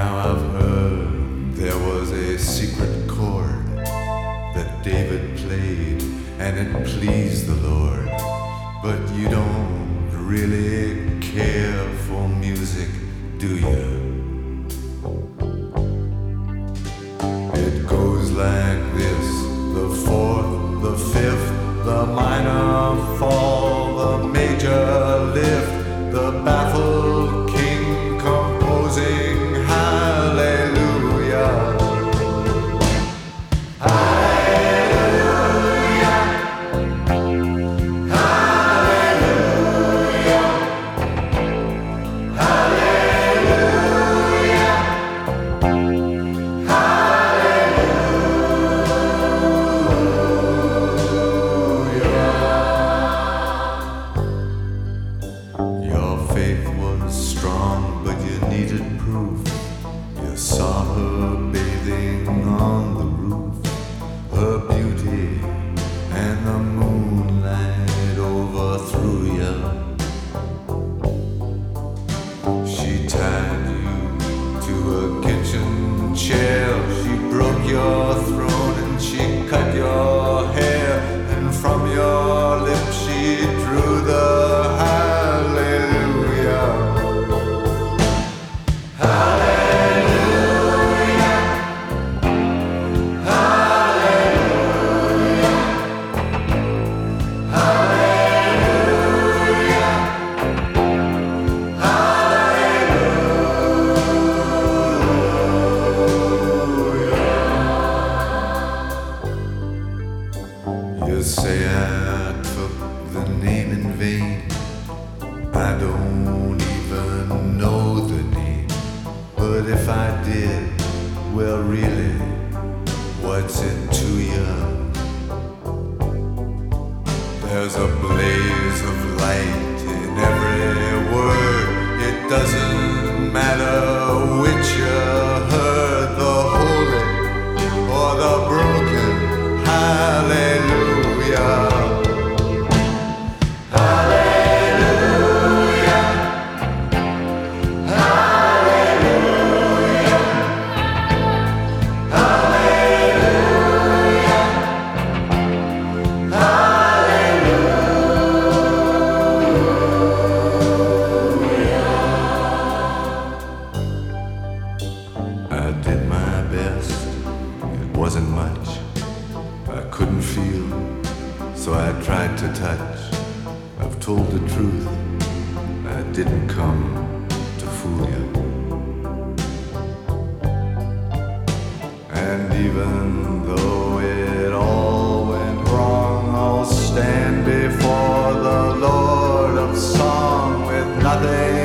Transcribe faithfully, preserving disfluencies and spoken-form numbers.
Now I've heard there was a secret chord that David played and it pleased the Lord. But you don't really care for music, do you? It goes like this: the fourth, the fifth, the minor fall, the major lift, the baffled king composing hallelujah. Hallelujah. Hallelujah. Hallelujah. Hallelujah. Your faith was strong, but you needed proof. You saw her bathing on the roof, her beauty and the moonlight overthrew you. She tied you to a kitchen chair, she broke your throne and she cut your hair, and from your lips she drew the hallelujah. Hallelujah. Hallelujah. Hallelujah. Hallelujah. You say I took the name in vain. I don't even know the name. But if I did, well really, what's it to you? There's a blaze of light in every word. It doesn't matter which you heard, the holy or the broken hallelujah. Hallelujah. Hallelujah. Hallelujah. Hallelujah. I did my best, it wasn't much. I couldn't feel, so I tried to touch. I've told the truth, I didn't come to fool you. And even though it all went wrong, I'll stand before the Lord of Song with nothing